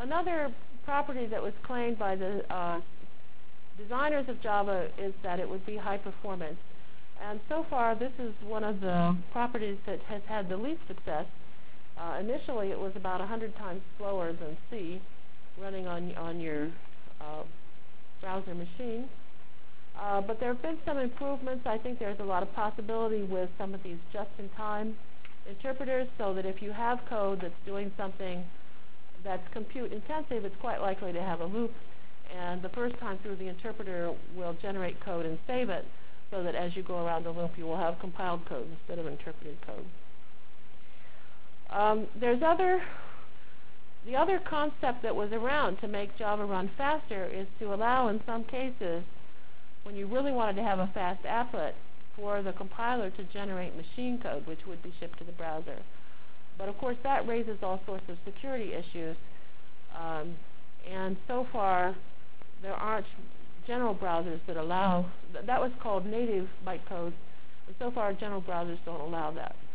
another property that was claimed by the designers of Java is that it would be high performance. And so far, this is one of the properties that has had the least success. Initially, it was about 100 times slower than C, running on your browser machine. But there have been some improvements. I think there's a lot of possibility with some of these just-in-time interpreters, so that if you have code that's doing something that's compute-intensive, it's quite likely to have a loop, and the first time through the interpreter will generate code and save it, so that as you go around the loop, you will have compiled code instead of interpreted code. The other concept that was around to make Java run faster is to allow, in some cases, when you really wanted to have a fast applet, for the compiler to generate machine code, which would be shipped to the browser. But of course, that raises all sorts of security issues. And so far, there aren't general browsers that allow, that was called native bytecode, and so far general browsers don't allow that.